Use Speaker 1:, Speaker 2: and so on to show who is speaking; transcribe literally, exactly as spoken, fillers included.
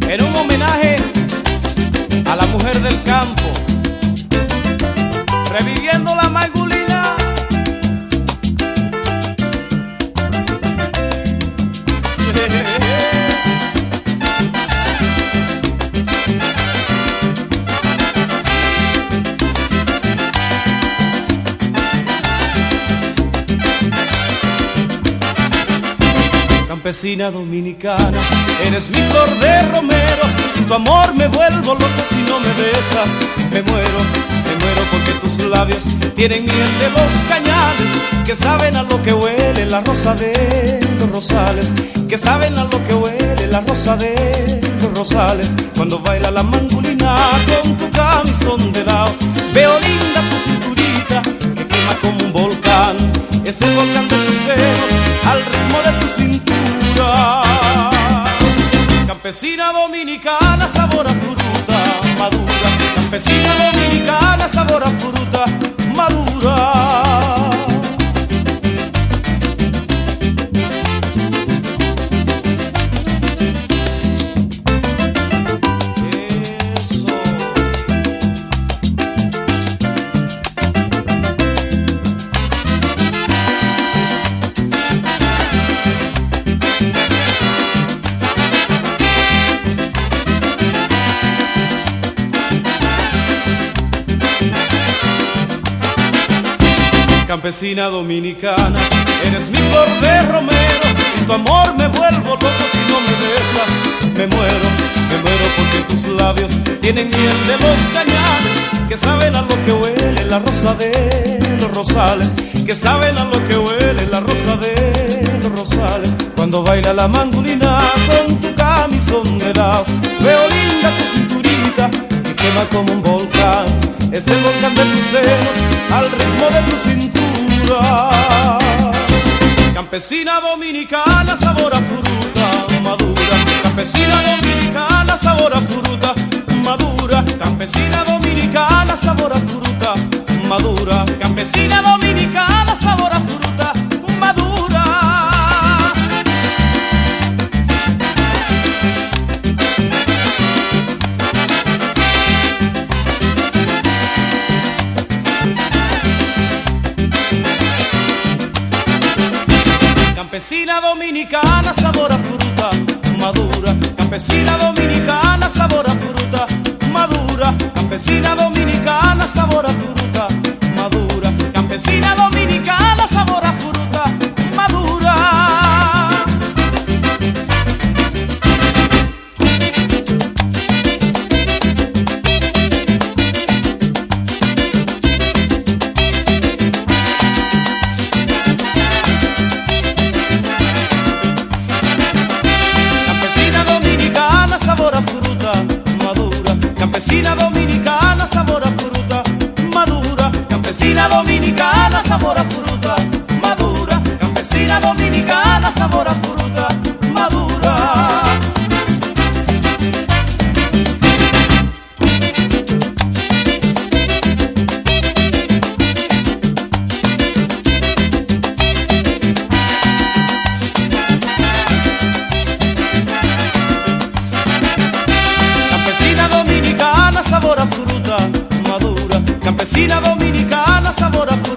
Speaker 1: en un homenaje a la mujer del campo, reviviendo la margulina. Campesina dominicana, eres mi flor de romero. Sin tu amor me vuelvo loco, si no me besas me muero, me muero porque tus labios tienen miel de los cañales, que saben a lo que huele la rosa de los rosales, que saben a lo que huele la rosa de los rosales. Cuando baila la mangulina con tu camisón de lado, veo linda tu cinturita que quema como un volcán, es el volcán de tus senos al ritmo de tu cintura. Campesina dominicana, sabor a fruta madura. Campesina dominicana, sabor a fruta madura. Campesina dominicana, eres mi flor de romero. Sin tu amor me vuelvo loco, si no me besas me muero, me muero porque tus labios tienen miel de los cañales, que saben a lo que huele la rosa de los rosales, que saben a lo que huele la rosa de los rosales. Cuando baila la mangulina con tu camisón de lado, veo linda tu cinturita que quema como un volcán, es el volcán de tus senos al ritmo de tu cintura. Campesina dominicana, sabor a fruta madura. Campesina dominicana, sabor a fruta madura. Campesina dominicana, sabor a fruta madura. Campesina dominicana, sabor a fruta madura. Campesina dominicana, sabor a fruta madura. Campesina dominicana, sabor a fruta madura. Campesina dominicana, sabor a fruta madura. Campesina dominicana, sabor a fruta madura. Campesina dominicana, sabor a fruta madura. Campesina dominicana, sabor a fruta madura. Campesina dominicana, sabor a fruta madura. Sabor a fruta madura. Campesina dominicana, sabor a fruta